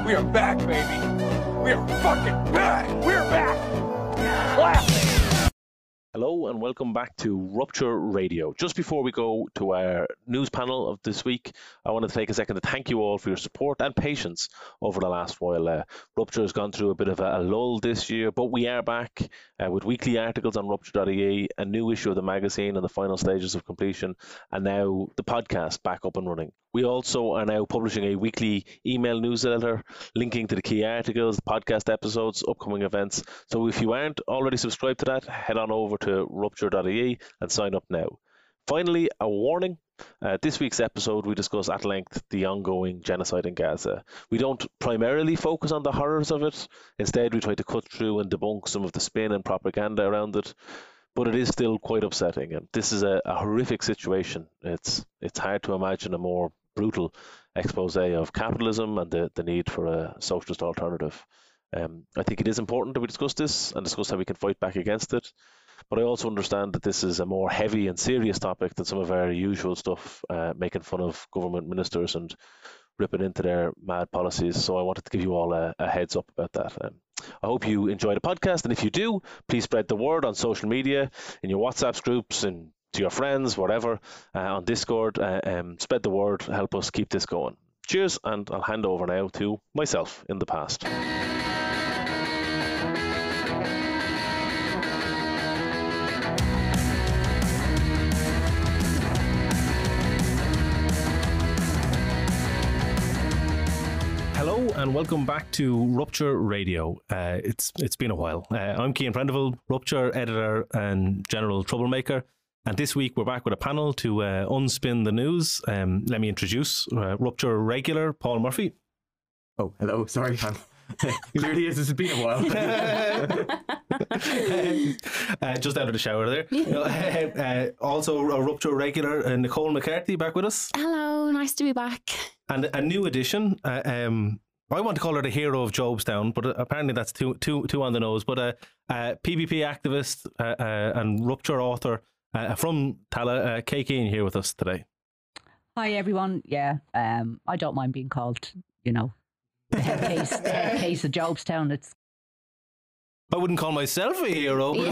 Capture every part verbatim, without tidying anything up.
We are back, baby. We are fucking back. We're back. Classic. Hello and welcome back to Rupture Radio. Just before we go to our news panel of this week, I wanted to take a second to thank you all for your support and patience over the last while. Uh, Rupture has gone through a bit of a, a lull this year, but we are back uh, with weekly articles on rupture dot I E, a new issue of the magazine in the final stages of completion, and now the podcast back up and running. We also are now publishing a weekly email newsletter linking to the key articles, podcast episodes, upcoming events. So if you aren't already subscribed to that, head on over to rupture dot I E and sign up now. Finally, a warning. Uh, this week's episode, we discuss at length the ongoing genocide in Gaza. We don't primarily focus on the horrors of it. Instead, we try to cut through and debunk some of the spin and propaganda around it. But it is still quite upsetting, and this is a, a horrific situation. It's it's hard to imagine a more brutal expose of capitalism and the, the need for a socialist alternative. Um, I think it is important that we discuss this and discuss how we can fight back against it. But I also understand that this is a more heavy and serious topic than some of our usual stuff, uh, making fun of government ministers and ripping into their mad policies. So I wanted to give you all a, a heads up about that. Um, I hope you enjoy the podcast, and if you do, please spread the word on social media, in your WhatsApp groups, and to your friends, whatever, uh, on Discord. Uh, um, spread the word, help us keep this going. Cheers, and I'll hand over now to myself in the past. Hello and welcome back to Rupture Radio. Uh, it's it's been a while. Uh, I'm Cian Prendeville, Rupture editor and general troublemaker. And this week we're back with a panel to uh, unspin the news. Um, let me introduce uh, Rupture regular Paul Murphy. Oh, hello. Sorry, I'm clearly this has been a while. uh, just out of the shower there. uh, uh, also a Rupture regular uh, Nicole McCarthy back with us. Hello, nice to be back. And a new addition. Uh, um, I want to call her the hero of Jobstown, but apparently that's too too too on the nose. But a uh, uh, P V P activist uh, uh, and Rupture author uh, from Tala, uh, Kay Keane, here with us today. Hi everyone. Yeah, um, I don't mind being called, you know, the head case, the head case of Jobstown. It's. I wouldn't call myself a hero. No,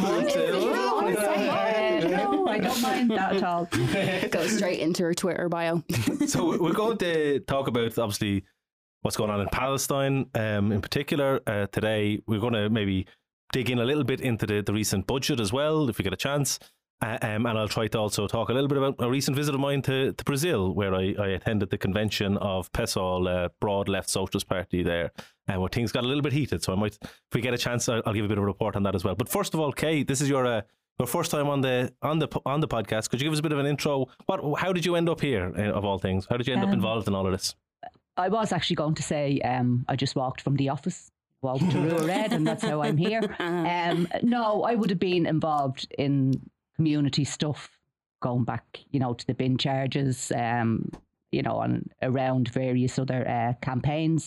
I don't mind that at all. Go straight into her Twitter bio. So we're going to talk about, obviously, what's going on in Palestine um, in particular uh, today. We're going to maybe dig in a little bit into the, the recent budget as well, if we get a chance. Uh, um, and I'll try to also talk a little bit about a recent visit of mine to, to Brazil, where I, I attended the convention of PESOL, uh, broad left socialist party there, and where things got a little bit heated. So I might, if we get a chance, I'll, I'll give a bit of a report on that as well. But first of all, Kay, this is your uh, your first time on the on the on the podcast. Could you give us a bit of an intro? What, how did you end up here, uh, of all things? How did you end um, up involved in all of this? I was actually going to say um, I just walked from the office, walked to Rua Red, and that's how I'm here. Um, no, I would have been involved in community stuff, going back, you know, to the bin charges, um, you know, and around various other uh, campaigns.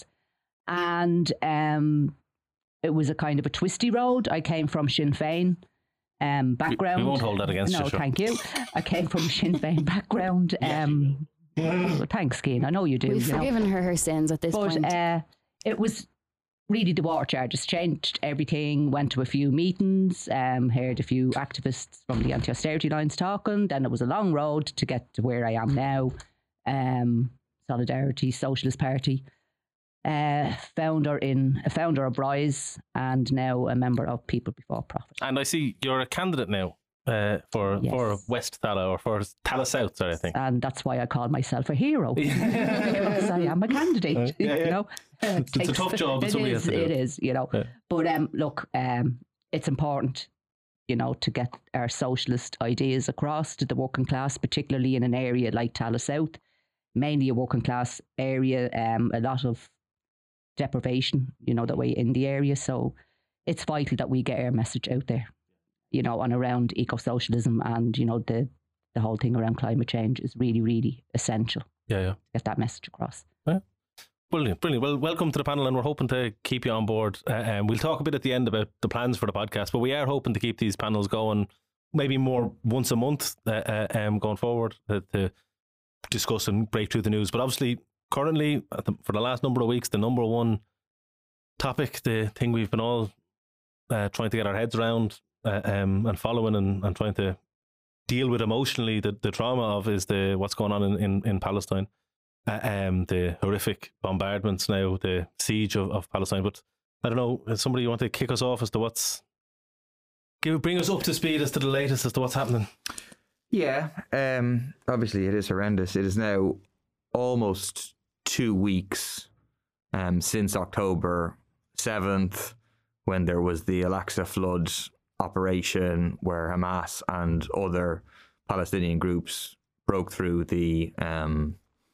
And um, it was a kind of a twisty road. I came from Sinn Féin um, background. We, we won't hold that against no, you. No, thank you. I came from Sinn Féin background. Um, well, thanks, Cian. I know you do. We've you forgiven know. her her sins at this but, point. Uh, it was really the water charges changed everything. Went to a few meetings, um, heard a few activists from the anti-austerity lines talking. Then it was a long road to get to where I am now. Um, Solidarity Socialist Party, uh, founder in a founder of Bryce, and now a member of People Before Profit. And I see you're a candidate now uh, for yes. for West Tala or for Tala South, sorry, I think. And that's why I call myself a hero. Because I am a candidate. Uh, yeah, yeah. You know, it's, it's a tough job. It is. To it is. You know, yeah. But um, look, um, it's important, you know, to get our socialist ideas across to the working class, particularly in an area like Tala South, mainly a working class area. Um, a lot of deprivation, you know, that way in the area. So it's vital that we get our message out there, you know, and around eco-socialism and, you know, the the whole thing around climate change is really, really essential. Yeah, yeah. Get that message across. Yeah. Brilliant, brilliant. Well, welcome to the panel, and we're hoping to keep you on board. Uh, and we'll talk a bit at the end about the plans for the podcast, but we are hoping to keep these panels going maybe more once a month uh, uh, um, going forward to, to discuss and break through the news. But obviously, currently, at the, for the last number of weeks, the number one topic, the thing we've been all uh, trying to get our heads around uh, um, and following and, and trying to deal with emotionally the, the trauma of is the what's going on in, in, in Palestine. Uh, um, the horrific bombardments now, the siege of, of Palestine. But I don't know, is somebody you want to kick us off as to what's... Give, bring us up to speed as to the latest as to what's happening. Yeah, um, obviously it is horrendous. It is now almost two weeks um, since October seventh, when there was the Al-Aqsa flood operation where Hamas and other Palestinian groups broke through the um,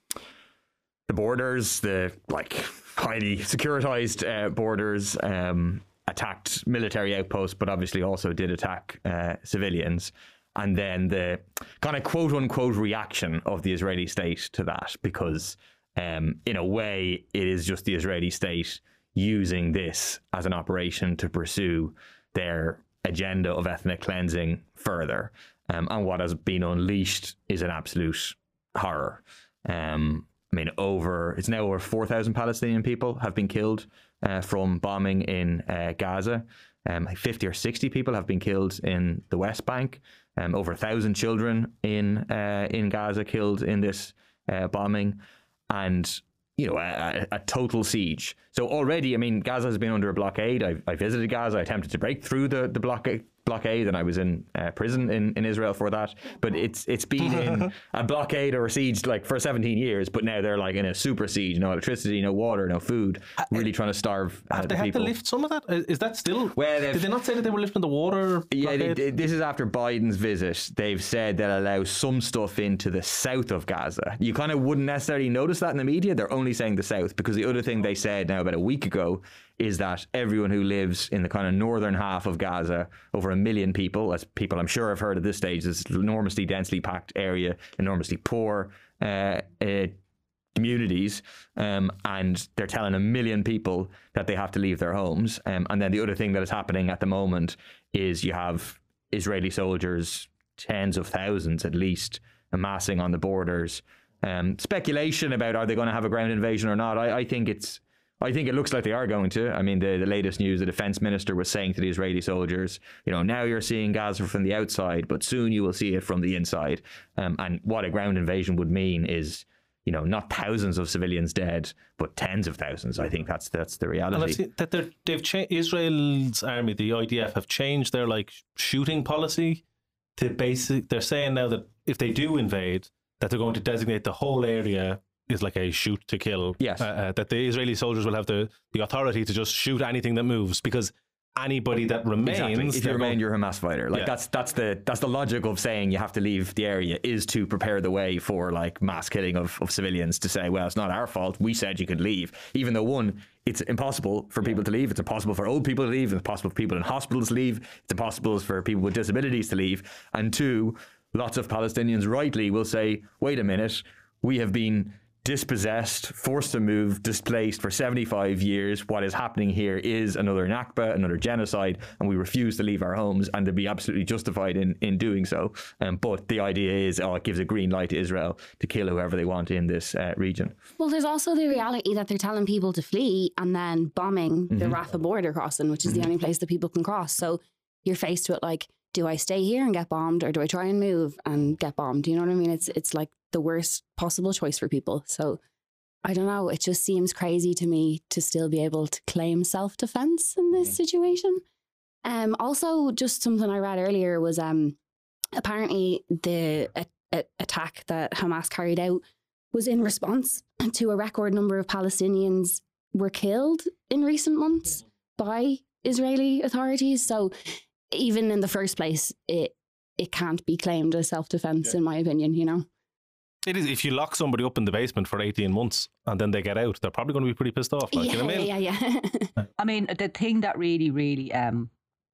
the borders, the like highly securitized uh, borders, um, attacked military outposts, but obviously also did attack uh, civilians. And then the kind of quote unquote reaction of the Israeli state to that, because um, in a way it is just the Israeli state using this as an operation to pursue their agenda of ethnic cleansing further. Um, and what has been unleashed is an absolute horror. Um, I mean, over it's now over four thousand Palestinian people have been killed uh, from bombing in uh, Gaza. Um, like fifty or sixty people have been killed in the West Bank. Um, over a thousand children in uh, in Gaza killed in this uh, bombing, and you know a, a total siege. So already, I mean, Gaza has been under a blockade. I, I visited Gaza. I attempted to break through the the blockade. blockade and I was in uh, prison in, in Israel for that, but it's it's been in a blockade or a siege like for seventeen years, but now they're like in a super siege. No electricity, no water, no food, really trying to starve uh, Have they the had people. to lift some of that? Is that still... Well, did they not say that they were lifting the water? Yeah, they, blockade? they, this is after Biden's visit. They've said they'll allow some stuff into the south of Gaza. You kind of wouldn't necessarily notice that in the media. They're only saying the south, because the other thing they said now about a week ago is that everyone who lives in the kind of northern half of Gaza, over a million people, as people I'm sure have heard at this stage, this enormously densely packed area, enormously poor uh, uh, communities, um, and they're telling a million people that they have to leave their homes. Um, and then the other thing that is happening at the moment is you have Israeli soldiers, tens of thousands at least, amassing on the borders. Um, speculation about are they going to have a ground invasion or not, I, I think it's I think it looks like they are going to. I mean, the, the latest news, the defense minister was saying to the Israeli soldiers, you know, now you're seeing Gaza from the outside, but soon you will see it from the inside. Um, and what a ground invasion would mean is, you know, not thousands of civilians dead, but tens of thousands. I think that's that's the reality. And I've seen that they're, they've changed, Israel's army, the I D F, have changed their like shooting policy to basic. They're saying now that if they do invade, that they're going to designate the whole area is like a shoot to kill. Yes. Uh, uh, that the Israeli soldiers will have the, the authority to just shoot anything that moves, because anybody that remains, exactly. If you they're remain, going- you're a Hamas fighter. Like Yeah. that's that's the that's the logic of saying you have to leave the area, is to prepare the way for like mass killing of, of civilians. To say, well, it's not our fault. We said you could leave, even though one, it's impossible for people to leave. It's impossible for old people to leave. It's impossible for people in hospitals to leave. It's impossible for people with disabilities to leave. And two, lots of Palestinians rightly will say, wait a minute, we have been dispossessed, forced to move, displaced for seventy-five years. What is happening here is another Nakba, another genocide, and we refuse to leave our homes, and to be absolutely justified in, in doing so. Um, but the idea is, oh, it gives a green light to Israel to kill whoever they want in this uh, region. Well, there's also the reality that they're telling people to flee and then bombing the Mhm. Rafah border crossing, which is Mhm. the only place that people can cross. So you're faced with like, do I stay here and get bombed, or do I try and move and get bombed? Do you know what I mean? It's it's like the worst possible choice for people. So I don't know. It just seems crazy to me to still be able to claim self-defense in this situation. Um, also, just something I read earlier was um, apparently the a, a attack that Hamas carried out was in response to a record number of Palestinians were killed in recent months by Israeli authorities. So even in the first place, it it can't be claimed as self-defense, Yeah. in my opinion, you know? It is. If you lock somebody up in the basement for eighteen months and then they get out, they're probably going to be pretty pissed off. Like, yeah, you know what I mean? yeah, yeah, yeah. I mean, the thing that really, really um,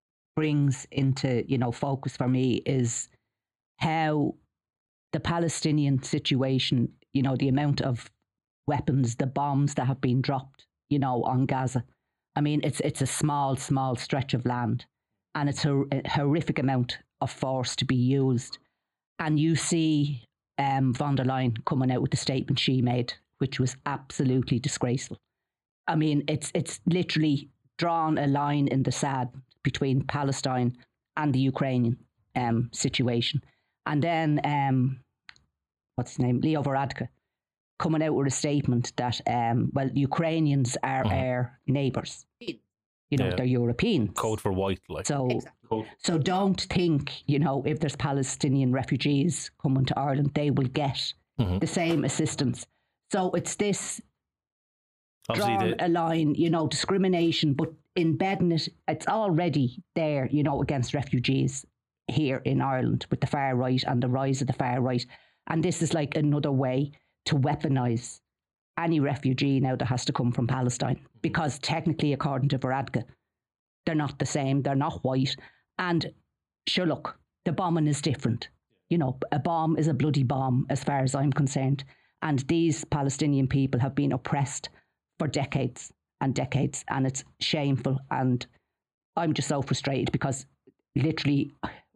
brings into, you know, focus for me is how the Palestinian situation, you know, the amount of weapons, the bombs that have been dropped, you know, on Gaza. I mean, it's it's a small, small stretch of land, and it's a, a horrific amount of force to be used. And you see um, von der Leyen coming out with the statement she made which was absolutely disgraceful. I mean, it's it's literally drawn a line in the sand between Palestine and the Ukrainian um, situation. And then, um, what's his name, Leo Varadkar, coming out with a statement that, um, well, Ukrainians are mm-hmm. our neighbours. You know, yeah. they're European. Code for white, like. So, exactly. so don't think, you know, if there's Palestinian refugees coming to Ireland, they will get mm-hmm. the same assistance. So it's this Obviously drawn the... a line, you know, discrimination, but embedding it, it's already there, you know, against refugees here in Ireland with the far right and the rise of the far right. And this is like another way to weaponise any refugee now that has to come from Palestine, because technically, according to Varadkar, they're not the same, they're not white. And sure, look, the bombing is different. You know, a bomb is a bloody bomb as far as I'm concerned. And these Palestinian people have been oppressed for decades and decades, and it's shameful. And I'm just so frustrated because literally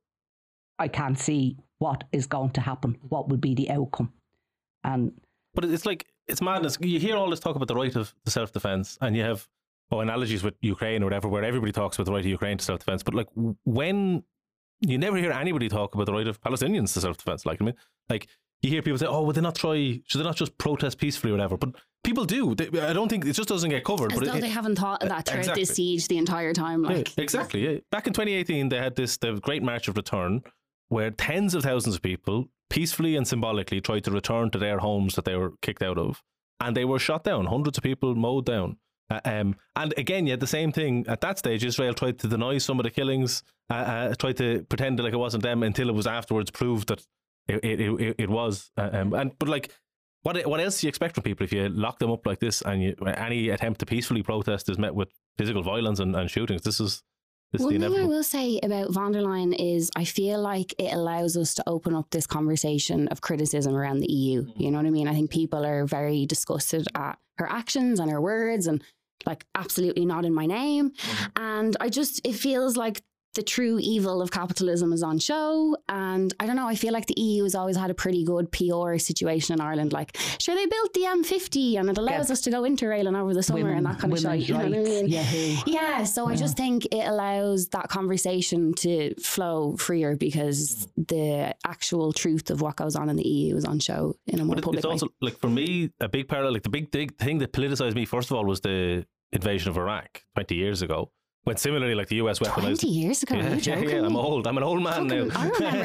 I can't see what is going to happen, what will be the outcome. And But it's like, it's madness. You hear all this talk about the right of the self-defense, and you have oh, analogies with Ukraine or whatever, where everybody talks about the right of Ukraine to self-defense. But like, when you never hear anybody talk about the right of Palestinians to self-defense, like I mean, like you hear people say, "Oh, would they not try? Should they not just protest peacefully or whatever?" But people do. They, I don't think it just doesn't get covered. As but though it, they haven't thought of that throughout exactly. this siege the entire time. Like yeah, exactly. Yeah. Back in twenty eighteen, they had this the Great March of Return, where tens of thousands of people peacefully and symbolically tried to return to their homes that they were kicked out of, and they were shot down. Hundreds of people mowed down. Uh, um, and again, you had the same thing at that stage. Israel tried to deny some of the killings, uh, uh, tried to pretend like it wasn't them until it was afterwards proved that it it, it, it was. Uh, um, and but like, what what else do you expect from people if you lock them up like this and you, any attempt to peacefully protest is met with physical violence and, and shootings? This is this One is the thing I inevitable. will say about von der Leyen is I feel like it allows us to open up this conversation of criticism around the E U. You know what I mean? I think people are very disgusted at her actions and her words and like absolutely not in my name. Mm-hmm. And I just, it feels like the true evil of capitalism is on show. And I don't know, I feel like the E U has always had a pretty good P R situation in Ireland. Like, sure, they built the M fifty and it allows yeah. us to go interrailing over the summer women, and that kind of shit. You know what I mean? Yeah, yeah so yeah. I just think it allows that conversation to flow freer because the actual truth of what goes on in the E U is on show in a more but public it's way. also, like, for me, a big parallel, like the big, big thing that politicized me, first of all, was the invasion of Iraq twenty years ago. When similarly, like the U S weaponized. twenty years ago, yeah, yeah, yeah, I'm old. I'm an old man Fucking, now. I remember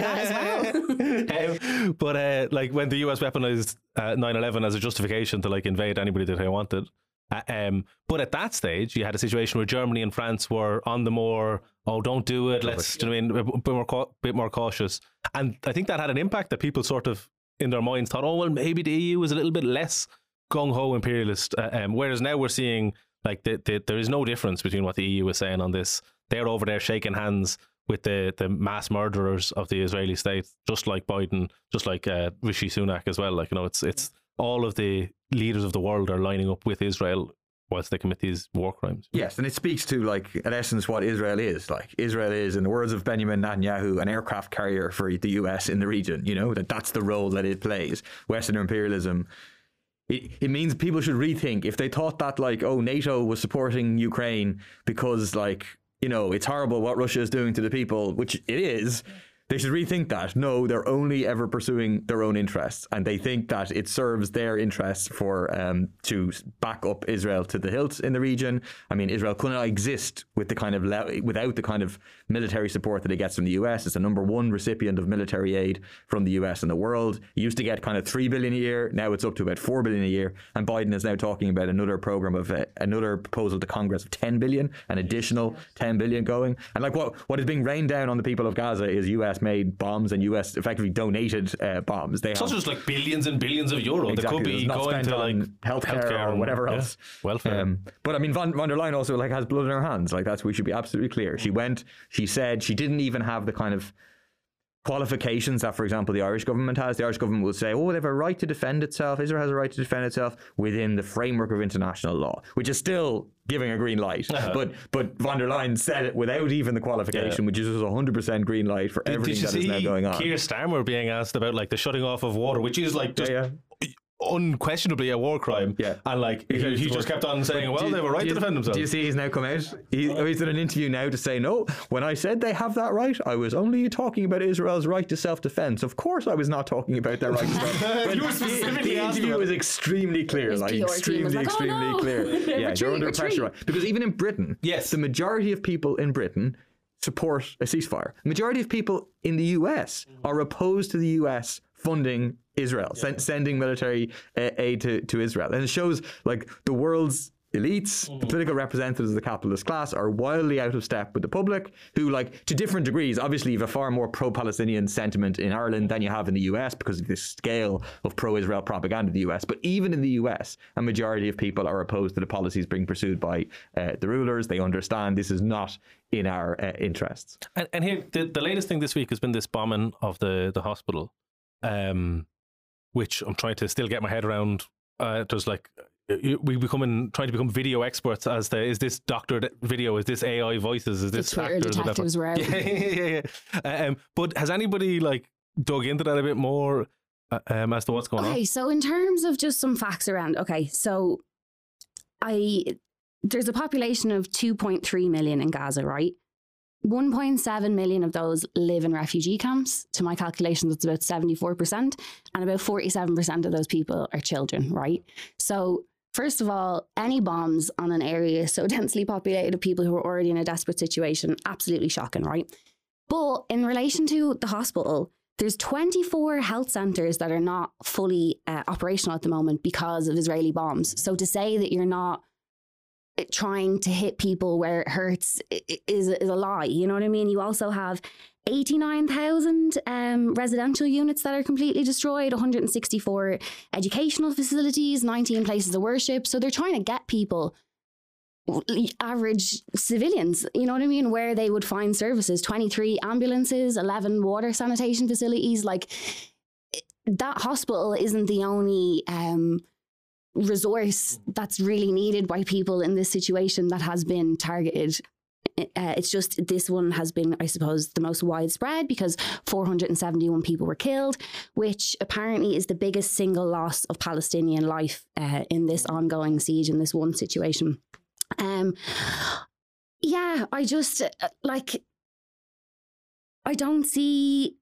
that as well. um, but uh, like when the U S weaponized uh, nine eleven as a justification to like invade anybody that they wanted. Uh, um, but at that stage, you had a situation where Germany and France were on the more, oh, don't do it. Let's, do you know what I mean, a bit more, ca- bit more cautious. And I think that had an impact that people sort of in their minds thought, oh, well, maybe the E U is a little bit less gung ho imperialist. Uh, um, whereas now we're seeing. Like the, the, there is no difference between what the E U is saying on this. They're over there shaking hands with the, the mass murderers of the Israeli state, just like Biden, just like uh, Rishi Sunak as well. Like, you know, it's it's all of the leaders of the world are lining up with Israel whilst they commit these war crimes. Yes, and it speaks to, like, in essence, what Israel is. Like, Israel is, in the words of Benjamin Netanyahu, an aircraft carrier for the U S in the region. You know, that that's the role that it plays. Western imperialism. It, it means people should rethink if they thought that, like, oh, NATO was supporting Ukraine because, like, you know, it's horrible what Russia is doing to the people, which it is. They should rethink that. No, they're only ever pursuing their own interests, and they think that it serves their interests for um, to back up Israel to the hilt in the region. I mean, Israel couldn't exist with the kind of le- without the kind of military support that it gets from the U S. It's the number one recipient of military aid from the U S in the world. It used to get kind of three billion a year. Now it's up to about four billion a year. And Biden is now talking about another program of uh, another proposal to Congress of ten billion, an additional ten billion going. And like what what is being rained down on the people of Gaza is U S made bombs and U S effectively donated uh, bombs. They it's have, not just like billions and billions of euro. Exactly, They could be not going to like healthcare, healthcare or whatever yeah, else. Welfare. Um, but I mean, von, von der Leyen also like has blood in her hands. Like that's we should be absolutely clear. She went. She said she didn't even have the kind of qualifications that, for example, the Irish government has. The Irish government will say, oh, they have a right to defend itself. Israel has a right to defend itself within the framework of international law, which is still giving a green light. Uh-huh. But but von der Leyen said it without even the qualification, yeah. which is a one hundred percent green light for did, everything did that is now going on. Keir Starmer being asked about like the shutting off of water, which is like just... Yeah, yeah. unquestionably a war crime. Yeah. And like he, he just kept on saying, well, Do you- they have a right do to you- defend themselves. Do you see he's now come out? He, oh, he's in an interview now to say, no, when I said they have that right, I was only talking about Israel's right to self-defense. Of course I was not talking about their right to self-defense. You were the, specifically the asked interview about- was extremely clear, His like P R team extremely, was like, "Oh, extremely no." clear. Yeah, Retreat, you're under retreat. pressure. Right? Because even in Britain, Yes. the majority of people in Britain support a ceasefire. The majority of people in the U S are opposed to the U S funding Israel, sen- sending military uh, aid to, to Israel. And it shows like the world's elites, the political representatives of the capitalist class are wildly out of step with the public, who like to different degrees, obviously you have a far more pro-Palestinian sentiment in Ireland than you have in the U S because of the scale of pro-Israel propaganda in the U S. But even in the U S, a majority of people are opposed to the policies being pursued by uh, the rulers. They understand this is not in our uh, interests. And, and here, the, the latest thing this week has been this bombing of the, the hospital, um, which I'm trying to still get my head around. Uh, there's like, we becoming trying to become video experts as to is this doctored video, is this A I voices, is this The Twitter actors, detectives whatever. were out. Yeah, yeah, yeah. yeah. Um, but has anybody like dug into that a bit more uh, um, as to what's going Okay, on? so in terms of just some facts around, okay, so I there's a population of two point three million in Gaza, right? one point seven million of those live in refugee camps. To my calculations, it's about seventy-four percent. And about forty-seven percent of those people are children, right? So first of all, any bombs on an area so densely populated of people who are already in a desperate situation, absolutely shocking, right? But in relation to the hospital, there's twenty-four health centres that are not fully uh, operational at the moment because of Israeli bombs. So to say that you're not trying to hit people where it hurts is, is a lie. You know what I mean? You also have eighty-nine thousand um, residential units that are completely destroyed, one hundred sixty-four educational facilities, nineteen places of worship. So they're trying to get people, average civilians, you know what I mean, where they would find services. twenty-three ambulances, eleven water sanitation facilities. Like, that hospital isn't the only um, resource that's really needed by people in this situation that has been targeted. Uh, it's just this one has been, I suppose, the most widespread because four hundred seventy-one people were killed, which apparently is the biggest single loss of Palestinian life uh, in this ongoing siege, in this one situation. Um, yeah, I just, uh, like, I don't see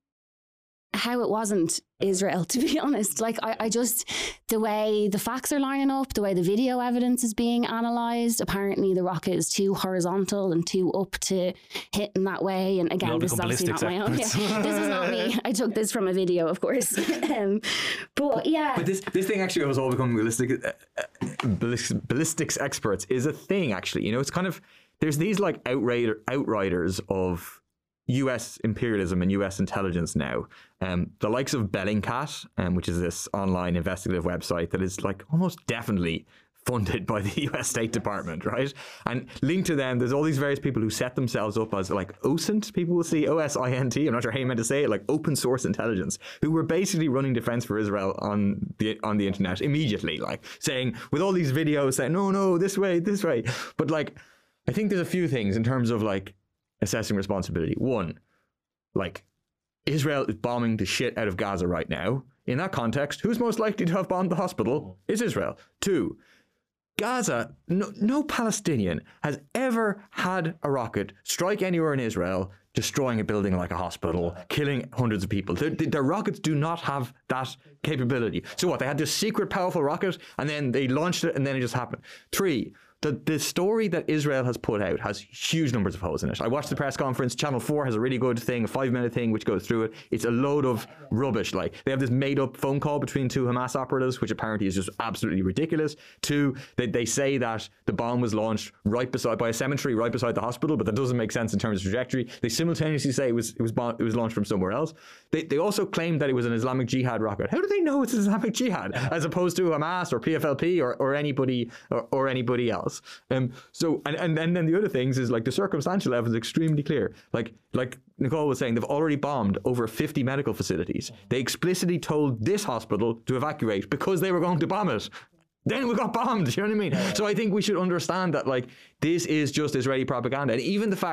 how it wasn't Israel, to be honest. Like, I, I just, the way the facts are lining up, the way the video evidence is being analysed, apparently the rocket is too horizontal and too up to hit in that way. And again, all this is become obviously not my own. Yeah, ballistics this is not me. I took this from a video, of course. um, but yeah. But this this thing actually was all becoming ballistic, uh, uh, ballis- ballistics experts is a thing, actually. You know, it's kind of, there's these like outrider, outriders of U S imperialism and U S intelligence now. Um, the likes of Bellingcat, um, which is this online investigative website that is like almost definitely funded by the U S State Department, right? And linked to them, there's all these various people who set themselves up as like O S I N T, people will see O S I N T, I'm not sure how you meant to say it, like open source intelligence, who were basically running Defense for Israel on the on the internet immediately, like saying, with all these videos saying, no, no, this way, this way. But like, I think there's a few things in terms of like assessing responsibility. One, like, Israel is bombing the shit out of Gaza right now. In that context, who's most likely to have bombed the hospital? Is Israel. Two, Gaza, no, no Palestinian has ever had a rocket strike anywhere in Israel, destroying a building like a hospital, killing hundreds of people. Their, their rockets do not have that capability. So what, they had this secret powerful rocket and then they launched it and then it just happened. Three, The, the story that Israel has put out has huge numbers of holes in it. I watched the press conference. Channel four has a really good thing, a five minute thing, which goes through it. It's a load of rubbish. Like, they have this made up phone call between two Hamas operatives, which apparently is just absolutely ridiculous. Two, they, they say that the bomb was launched right beside, by a cemetery right beside the hospital, but that doesn't make sense in terms of trajectory. They simultaneously say it was it was, bomb, it was launched from somewhere else. They, they also claim that it was an Islamic Jihad rocket. How do they know it's an Islamic Jihad as opposed to Hamas or P F L P or, or anybody or, or anybody else? Um, So, and, and, and then the other things is like the circumstantial evidence is extremely clear. Like, like Nicole was saying, they've already bombed over fifty medical facilities. They explicitly told this hospital to evacuate because they were going to bomb it. Then we got bombed, you know what I mean? So I think we should understand that, like, this is just Israeli propaganda. And even the fact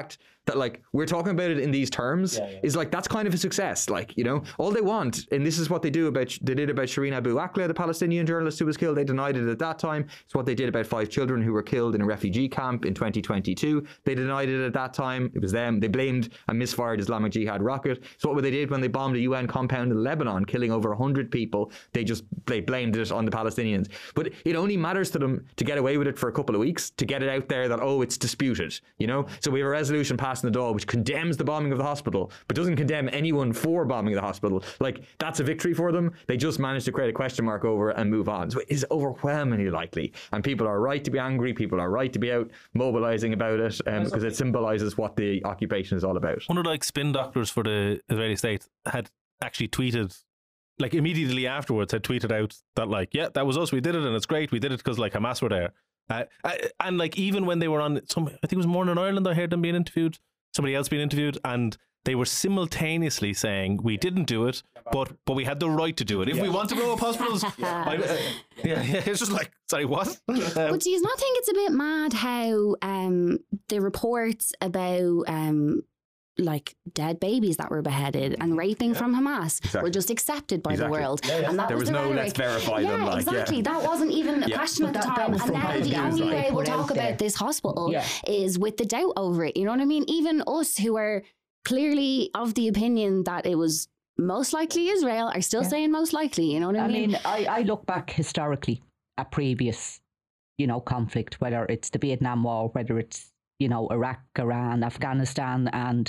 that like we're talking about it in these terms yeah, yeah. is like that's kind of a success. Like, you know, all they want, and this is what they do about they did about Shireen Abu Akleh, the Palestinian journalist who was killed. They denied it at that time. It's what they did about five children who were killed in a refugee camp in twenty twenty-two. They denied it at that time. It was them. They blamed a misfired Islamic Jihad rocket. It's what they did when they bombed a U N compound in Lebanon, killing over one hundred people. They just they blamed it on the Palestinians. But it only matters to them to get away with it for a couple of weeks, to get it out there that, oh, it's disputed, you know? So we have a resolution passed in the Dáil which condemns the bombing of the hospital, but doesn't condemn anyone for bombing the hospital. Like, that's a victory for them. They just managed to create a question mark over it and move on. So it is overwhelmingly likely. And people are right to be angry. People are right to be out mobilizing about it um, because it symbolizes what the occupation is all about. One of the like, spin doctors for the Israeli state had actually tweeted, like immediately afterwards, had tweeted out that like, yeah, that was us. We did it and it's great. We did it because like Hamas were there. Uh, and like even when they were on some, I think it was Morning Ireland, I heard them being interviewed, somebody else being interviewed, and they were simultaneously saying we didn't do it, but but we had the right to do it. If yeah. we want to blow up hospitals, yeah. I, uh, yeah, yeah, it's just like, sorry, what? Um, but do you not think it's a bit mad how um, the reports about um, like dead babies that were beheaded and raping yeah. from Hamas exactly. were just accepted by exactly. the world? Yeah, yeah. And that there was, was the no rhetoric. let's verify yeah, them. Like, exactly. Yeah. That wasn't even a yeah. question at the that, time. that And now the only way we'll talk about there. this hospital yeah. is with the doubt over it. You know what I mean? Even us who are clearly of the opinion that it was most likely Israel are still yeah. saying most likely. You know what I, I mean? I mean, I, I look back historically at previous, you know, conflict, whether it's the Vietnam War, whether it's, you know, Iraq, Iran, Afghanistan, and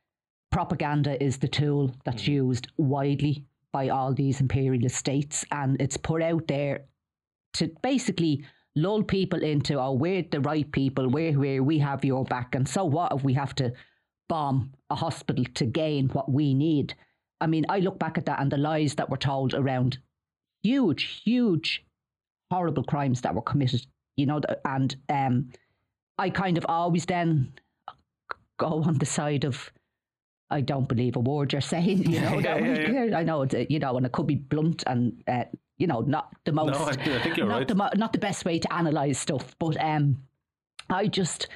propaganda is the tool that's mm. used widely by all these imperialist states, and it's put out there to basically lull people into, oh, we're the right people, we're here, we have your back, and so what if we have to bomb a hospital to gain what we need? I mean, I look back at that and the lies that were told around huge, huge, horrible crimes that were committed, you know, and um, I kind of always then go on the side of, I don't believe a word you're saying, you know. yeah, that yeah, yeah. I know, it's, you know, and it could be blunt and, uh, you know, not the most, no, I, I think you're not right. the mo- not the best way to analyse stuff. But um, I just,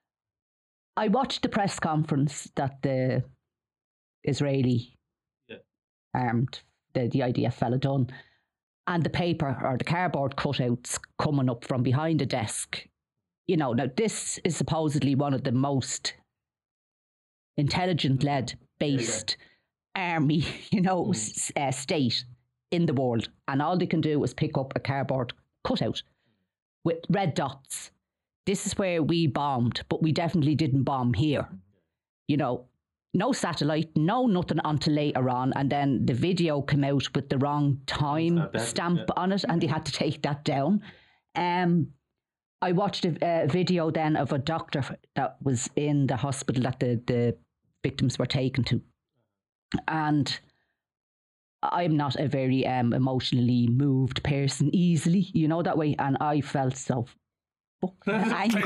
I watched the press conference that the Israeli yeah. armed, the, the I D F fella done, and the paper or the cardboard cutouts coming up from behind a desk. You know, now this is supposedly one of the most intelligent-led, based army, you know, mm. s- uh, state in the world, and all they can do is pick up a cardboard cutout with red dots. This is where we bombed, but we definitely didn't bomb here. You know, no satellite, no nothing until later on, and then the video came out with the wrong time stamp yeah. on it, and they had to take that down. Um, I watched a, a video then of a doctor that was in the hospital that the, the victims were taken to. And I'm not a very um, emotionally moved person easily, you know, that way. And I felt so angry.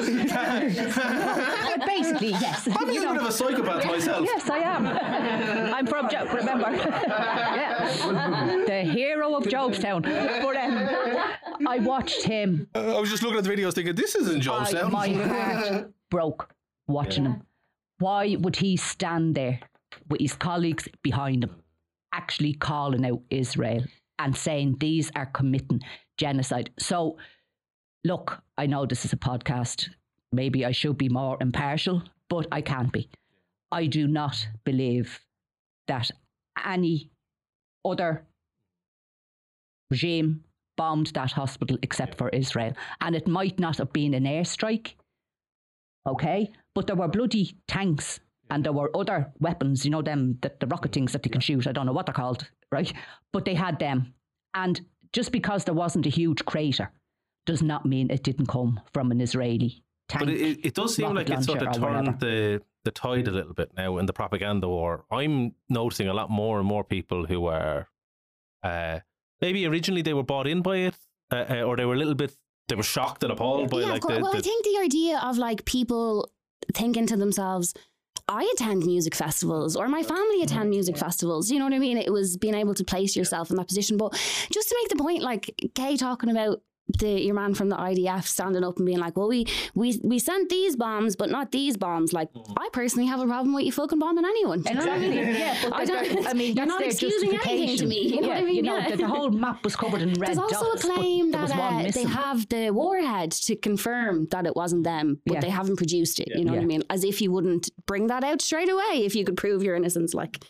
But basically, yes. I'm a little bit of a psychopath myself. Yes, I am. I'm from Joe, remember. yeah. The hero of Jobestown. But um, I watched him. Uh, I was just looking at the videos thinking, this isn't Jobestown. I, my heart broke watching yeah. him. Why would he stand there with his colleagues behind him, actually calling out Israel and saying these are committing genocide? So, look, I know this is a podcast. Maybe I should be more impartial, but I can't be. I do not believe that any other regime bombed that hospital except for Israel. And it might not have been an airstrike, okay? But there were bloody tanks and there were other weapons, you know, them, the, the rocket things that they can shoot. I don't know what they're called, right? But they had them. And just because there wasn't a huge crater does not mean it didn't come from an Israeli tank. But it, it does seem like it's sort of turned the, the tide a little bit now in the propaganda war. I'm noticing a lot more and more people who are, uh, maybe originally they were bought in by it, uh, or they were a little bit, they were shocked and appalled by yeah, like the, the... Well, the, I think the idea of like people thinking to themselves, I attend music festivals or my family attend music festivals. You know what I mean? It was being able to place yourself in that position. But just to make the point, like Kay talking about the your man from the I D F standing up and being like, well, we we we sent these bombs, but not these bombs. Like, I personally have a problem with you fucking bombing anyone. Do you Exactly. know what I mean? Yeah, but I they're- don't, I mean, you're that's not their excusing anything to justification. me. You know yeah, what I mean? You know, Yeah. the, the whole map was covered in red There's also dots, a but claim there that was one uh, they missing. have the warhead to confirm that it wasn't them, but Yeah. they haven't produced it. You know what I Yeah. mean? As if you wouldn't bring that out straight away if you could prove your innocence. Like,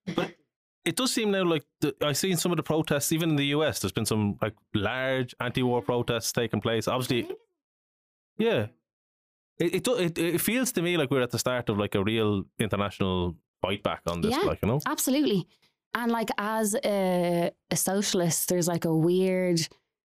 It does seem now like the, I've seen some of the protests, even in the U S. There's been some like large anti-war protests taking place. Obviously, yeah. It it, do, it it feels to me like we're at the start of like a real international fight back on this. Yeah. Like, you know, absolutely. And like, as a, a socialist, there's like a weird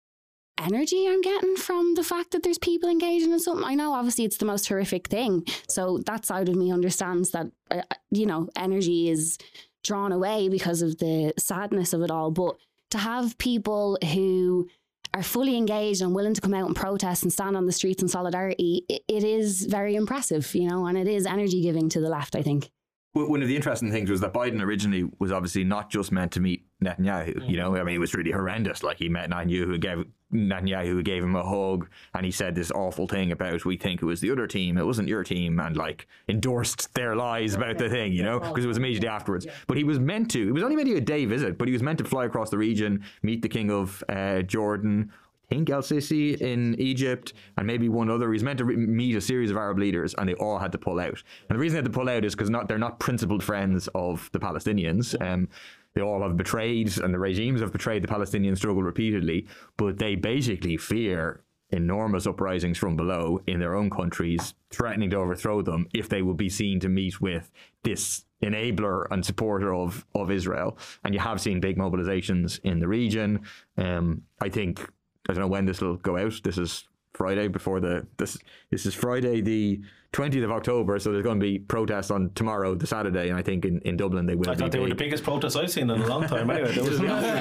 energy I'm getting from the fact that there's people engaging in something. I know obviously it's the most horrific thing, so that side of me understands that, uh, you know, energy is drawn away because of the sadness of it all. But to have people who are fully engaged and willing to come out and protest and stand on the streets in solidarity, it, it is very impressive, you know, and it is energy giving to the left, I think. One of the interesting things was that Biden originally was obviously not just meant to meet Netanyahu. You know, I mean, it was really horrendous. Like, he met Netanyahu, who gave Netanyahu who gave him a hug, and he said this awful thing about, we think it was the other team, it wasn't your team, and like endorsed their lies about the thing, you know, because it was immediately afterwards. But he was meant to. It was only meant to be a day visit, but he was meant to fly across the region, meet the king of uh, Jordan. I think El Sisi in Egypt, and maybe one other. He was meant to re- meet a series of Arab leaders, and they all had to pull out. And the reason they had to pull out is because not they're not principled friends of the Palestinians. Um, they all have betrayed, and the regimes have betrayed the Palestinian struggle repeatedly. But they basically fear enormous uprisings from below in their own countries, threatening to overthrow them if they will be seen to meet with this enabler and supporter of of Israel. And you have seen big mobilizations in the region. Um, I think. I don't know when this will go out. This is Friday before the this this is Friday the twentieth of October, so there's going to be protests on tomorrow, the Saturday, and I think in, in Dublin they will I be thought they big. were the biggest protests I've seen in a long time. Anyway, there was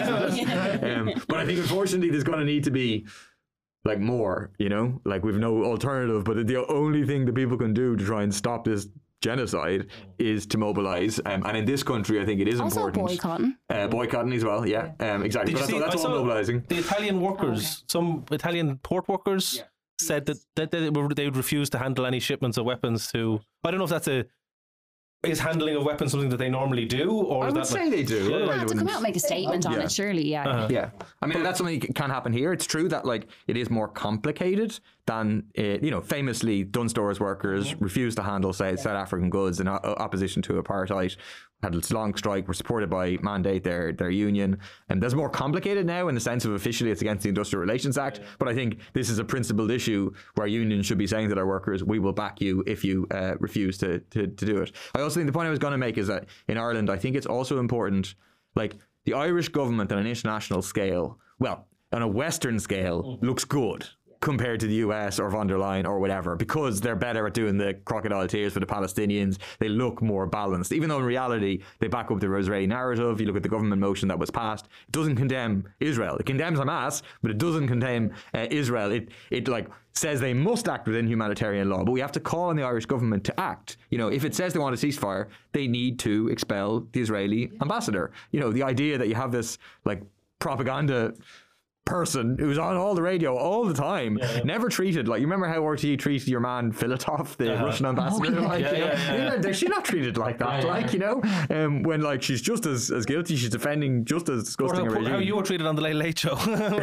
um, but I think unfortunately there's going to need to be like more, you know, like we've no alternative, but the only thing that people can do to try and stop this genocide is to mobilize, um, and in this country I think it is Also important. boycotting. Uh, boycotting as well, yeah, um, exactly. Did But you that's, see- that's I all saw mobilizing. the Italian workers, some Italian port workers, said that, that they, were, they would refuse to handle any shipments of weapons to. I don't know if that's a. Is handling of weapons something that they normally do, or I is would that say like, they do. Yeah. otherwise Yeah, they to come wouldn't- out and make a statement on Yeah. it, surely, yeah. Uh-huh. Yeah, I mean that's something that can happen here. It's true that like it is more complicated than uh, you know. Famously, Dunstores workers refused to handle say, South African goods in o- opposition to apartheid. Had a long strike, were supported by Mandate, their their union, and that's more complicated now in the sense of officially it's against the Industrial Relations Act. But I think this is a principled issue where unions should be saying to their workers, "We will back you if you uh, refuse to, to to do it." I also think the point I was going to make is that in Ireland, I think it's also important, like the Irish government on an international scale, well, on a Western scale, looks good compared to the U S or von der Leyen or whatever, because they're better at doing the crocodile tears for the Palestinians. They look more balanced, even though in reality they back up the Israeli narrative. You look at the government motion that was passed, it doesn't condemn Israel. It condemns Hamas, but it doesn't condemn uh, Israel. It it like says they must act within humanitarian law, but we have to call on the Irish government to act. You know, if it says they want a ceasefire, they need to expel the Israeli ambassador. You know, the idea that you have this like propaganda person who's on all the radio all the time, yeah, yeah. never treated like, you remember how R T E treated your man Filatov, the uh-huh. Russian ambassador? Oh, yeah. Like, yeah, you know, yeah, yeah, yeah. she's not treated like that, yeah, like, you know, um, when like she's just as, as guilty, she's defending just as disgusting how, a regime. how you were treated on the Late Late Show.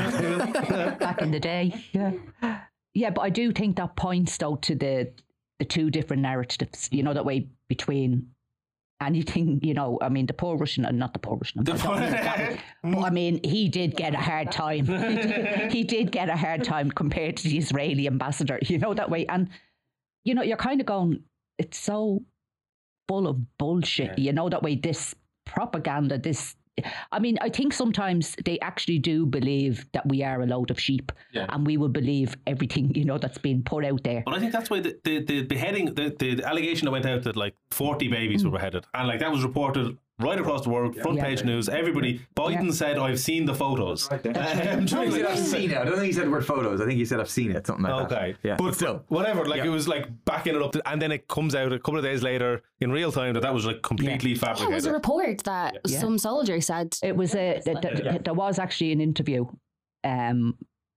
Back in the day, yeah. Yeah, but I do think that points though to the the two different narratives, you know, that way between anything, you know, I mean, the poor Russian, not the poor Russian, I don't mean that, but I mean, he did get a hard time. He did get a hard time compared to the Israeli ambassador, you know, that way. And, you know, you're kind of going, it's so full of bullshit, yeah. you know, that way, this propaganda, this, I mean, I think sometimes they actually do believe that we are a load of sheep, yeah. and we will believe everything, you know, that's being put out there. But I think that's why the, the, the beheading, the, the allegation that went out that like forty babies mm. were beheaded, and like that was reported right across the world, front yeah. page news, everybody. Biden yeah. said, I've seen the photos. Right um, he said, I've seen it. I don't think he said the word photos. I think he said, I've seen it, something like okay. that. Okay. Yeah. But still, whatever, like yeah. it was like backing it up, to, and then it comes out a couple of days later in real time that that was like completely yeah. fabricated. Yeah, it was a report that yeah. some soldier said. It was a, th- th- yeah. there was actually an interview um,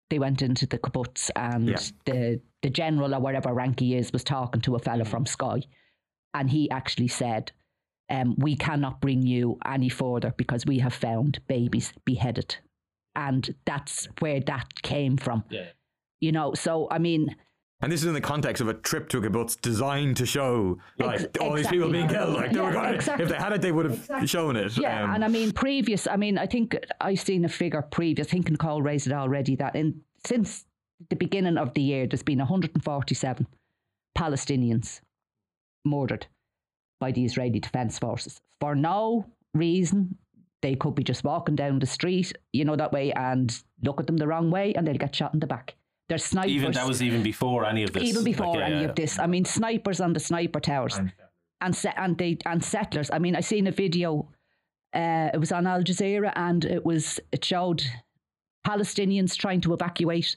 they went into the kibbutz and Yeah. the, the general or whatever rank he is was talking to a fella from Sky. And he actually said, um, we cannot bring you any further because we have found babies beheaded. And that's where that came from. Yeah. You know, so, I mean... And this is in the context of a trip to a kibbutz designed to show like Ex- all these people exactly. being killed. Like they were Yeah, going exactly. if they had it, they would have Exactly. shown it. Yeah, Um, and I mean, previous, I mean, I think I've seen a figure previous, I think Nicole raised it already, that in since the beginning of the year, there's been one hundred forty-seven Palestinians murdered by the Israeli Defence Forces for no reason. They could be just walking down the street, you know, that way, and look at them the wrong way, and they'll get shot in the back. There's snipers. Even that was even before any of this. Even before Like, yeah, any yeah. of this. I mean, snipers on the sniper towers and se- and they and settlers. I mean, I seen a video. Uh, it was on Al Jazeera, and it was it showed Palestinians trying to evacuate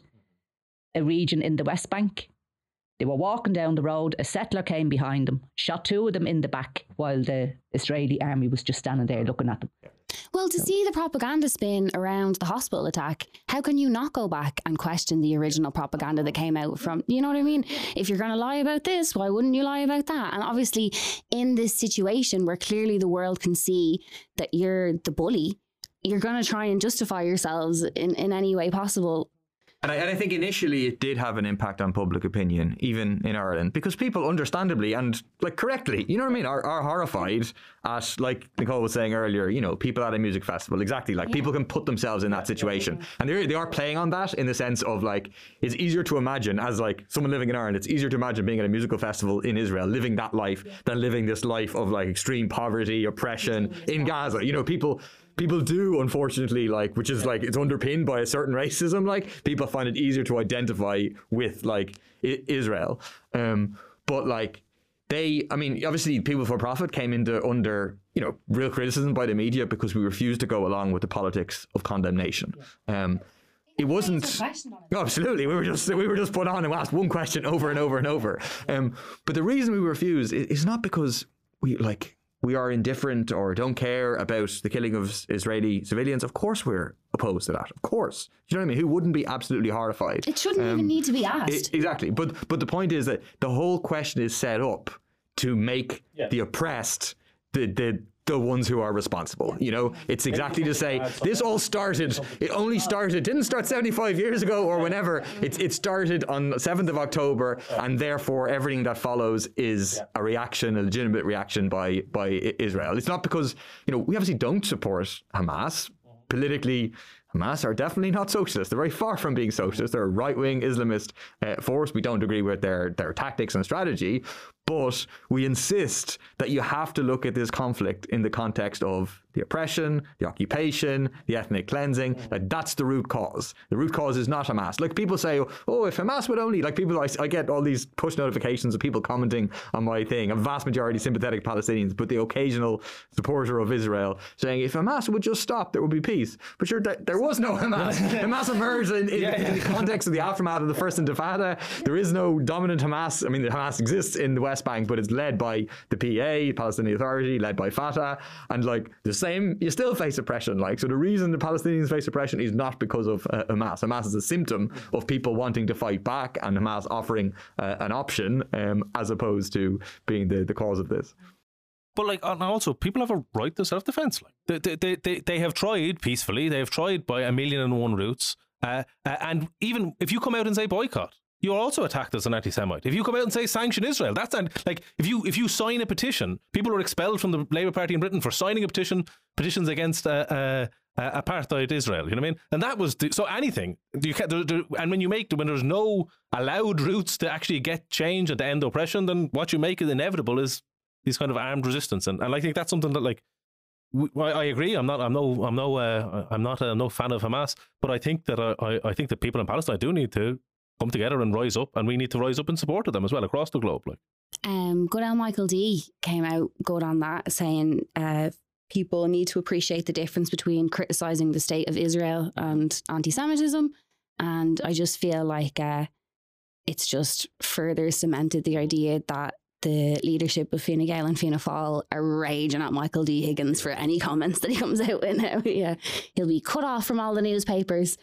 a region in the West Bank. They were walking down the road. A settler came behind them, shot two of them in the back, while the Israeli army was just standing there looking at them. Well, to see the propaganda spin around the hospital attack, how can you not go back and question the original propaganda that came out from, you know what I mean? If you're going to lie about this, why wouldn't you lie about that? And obviously, in this situation where clearly the world can see that you're the bully, you're going to try and justify yourselves in, in any way possible. And I, and I think initially it did have an impact on public opinion, even in Ireland, because people understandably and like correctly, you know what I mean, are, are horrified at, like Nicole was saying earlier, you know, people at a music festival, exactly, like yeah. people can put themselves in that situation. And they they are playing on that in the sense of like, it's easier to imagine as like someone living in Ireland, it's easier to imagine being at a musical festival in Israel, living that life than living this life of like extreme poverty, oppression in Gaza. You know, people... People do, unfortunately, like, which is like, it's underpinned by a certain racism, like, people find it easier to identify with, like, I- Israel. Um, but, like, they, I mean, obviously, People for Profit came into under, you know, real criticism by the media because we refused to go along with the politics of condemnation. Um, it wasn't, no, absolutely, we were just, we were just put on and asked one question over and over and over. Um, but the reason we refused is, is not because we, like, we are indifferent or don't care about the killing of Israeli civilians. Of course we're opposed to that. Of course. Do you know what I mean? Who wouldn't be absolutely horrified? It shouldn't um, even need to be asked. It, exactly. But but the point is that the whole question is set up to make yeah. the oppressed the the the ones who are responsible. You know, it's exactly to say this all started, it only started, didn't start seventy-five years ago or whenever. It, it started on the seventh of October, and therefore everything that follows is a reaction, a legitimate reaction by by Israel. It's not because, you know, we obviously don't support Hamas politically. Hamas are definitely not socialist. They're very far from being socialist. They're a right-wing Islamist uh, force. We don't agree with their their tactics and strategy, but we insist that you have to look at this conflict in the context of the oppression, the occupation, the ethnic cleansing. Like, that's the root cause. The root cause is not Hamas. Like, people say, oh, if Hamas would only, like people, I, I get all these push notifications of people commenting on my thing, a vast majority sympathetic Palestinians, but the occasional supporter of Israel saying, if Hamas would just stop, there would be peace. But sure, there, there was no Hamas. Hamas emerged in, in, yeah, yeah. in the context of the aftermath of the First Intifada. There is no dominant Hamas. I mean, the Hamas exists in the West Bank, but it's led by the P A, Palestinian Authority, led by Fatah, and like the same, you still face oppression. Like, so the reason the Palestinians face oppression is not because of uh, Hamas. Hamas is a symptom of people wanting to fight back, and Hamas offering uh, an option um, as opposed to being the, the cause of this. But like, and also, people have a right to self-defense. Like, they, they, they, they have tried peacefully. They have tried by a million and one routes. Uh, uh, and even if you come out and say boycott, you're also attacked as an anti-Semite. If you come out and say sanction Israel, that's not, like, if you if you sign a petition, people are expelled from the Labour Party in Britain for signing a petition, petitions against uh, uh, uh, apartheid Israel. You know what I mean? And that was the, so anything. You can, there, there, and when you make when there's no allowed routes to actually get change and to end oppression, then what you make is inevitable is these kind of armed resistance. And, and I think that's something that, like, I, I agree. I'm not. I'm no. I'm no. Uh, I'm not. A, no fan of Hamas. But I think that I, I. I think that people in Palestine do need to come together and rise up, and we need to rise up in support of them as well across the globe. Like, um, good old Michael D came out good on that, saying uh, people need to appreciate the difference between criticising the state of Israel and anti-Semitism, and I just feel like uh, it's just further cemented the idea that the leadership of Fine Gael and Fianna Fáil are raging at Michael D Higgins for any comments that he comes out with now. Yeah, he'll be cut off from all the newspapers.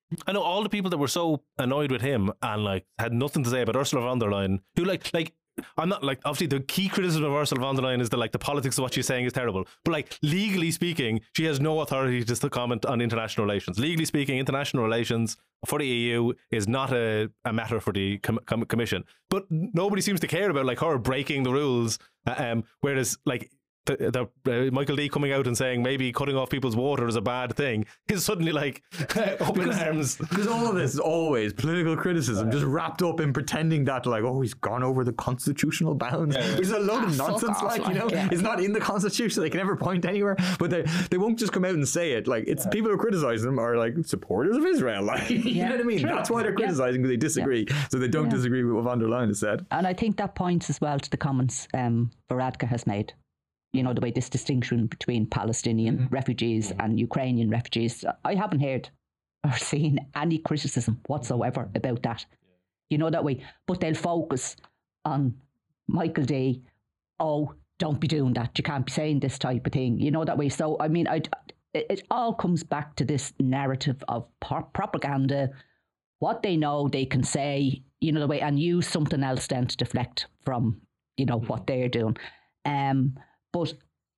I know all the people that were so annoyed with him and like had nothing to say about Ursula von der Leyen, who like like I'm not like obviously the key criticism of Ursula von der Leyen is that like the politics of what she's saying is terrible, but like legally speaking, she has no authority just to comment on international relations. Legally speaking, international relations for the E U is not a, a matter for the com- com- Commission. But nobody seems to care about like her breaking the rules. Uh, um, whereas like. The, the uh, Michael D coming out and saying maybe cutting off people's water is a bad thing is suddenly like up in arms. Because all of this is always political criticism, just wrapped up in pretending that like, oh, he's gone over the constitutional bounds, yeah, yeah. which is a load ah, of nonsense. Like, off, you know, yeah. It's not in the Constitution. They can never point anywhere, but they they won't just come out and say it. Like, it's yeah. people who criticize them are like supporters of Israel. Like, you yeah, know what I mean? True. That's why they're criticizing because yeah. they disagree. Yeah. So they don't yeah. disagree with what von der Leyen has said. And I think that points as well to the comments um, Varadkar has made. You know, the way this distinction between Palestinian mm-hmm. refugees mm-hmm. and Ukrainian refugees, I haven't heard or seen any criticism whatsoever about that. You know, that way. But they'll focus on Michael D. Oh, don't be doing that. You can't be saying this type of thing. You know, that way. So, I mean, I, it, it all comes back to this narrative of pro- propaganda. What they know, they can say, you know, the way, and use something else then to deflect from, you know, what they're doing. Um, But,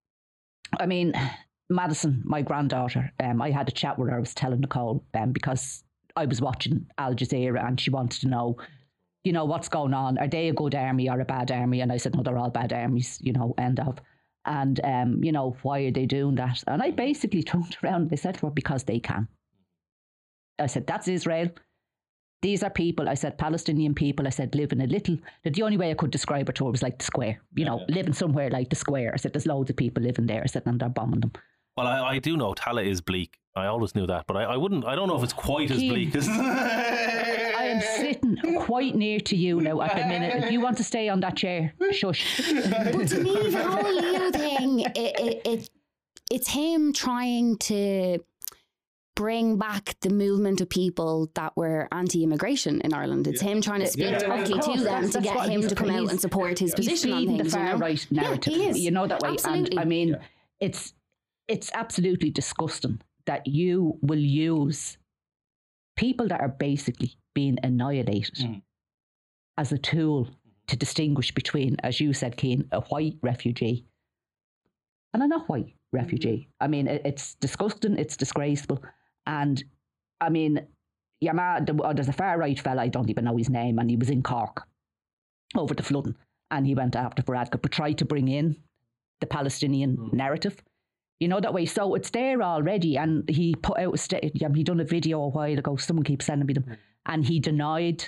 I mean, Madison, my granddaughter, um, I had a chat with her. I was telling Nicole um, because I was watching Al Jazeera and she wanted to know, you know, what's going on. Are they a good army or a bad army? And I said, no, they're all bad armies, you know, end of. And, um, you know, why are they doing that? And I basically turned around and I said to her, because they can. I said, that's Israel. These are people, I said, Palestinian people, I said, live in a little, the only way I could describe it to her was like the square, you know, yeah. living somewhere like the square. I said, there's loads of people living there. I said, and they're bombing them. Well, I, I do know Tala is bleak. I always knew that, but I, I wouldn't, I don't know if it's quite as bleak as... I am sitting quite near to you now at the minute. If you want to stay on that chair, shush. But to me, the whole Leo thing, it, it, it, it's him trying to... bring back the movement of people that were anti-immigration in Ireland. It's yeah. him trying to speak yeah, directly yeah, to them that's, to that's get him to come out and support his position on things. The far you know? right narrative, yeah, he is. You know that way. Absolutely. And I mean, yeah. it's it's absolutely disgusting that you will use people that are basically being annihilated mm. as a tool to distinguish between, as you said, Cian, a white refugee and a not white refugee. Mm. I mean, it, it's disgusting. It's disgraceful. And I mean, your man, there's a far right fella, I don't even know his name, and he was in Cork over the flooding, and he went after Varadkar, but tried to bring in the Palestinian mm. narrative, you know, that way. So it's there already, and he put out a st- he done a video a while ago. Someone keeps sending me them, mm. and he denied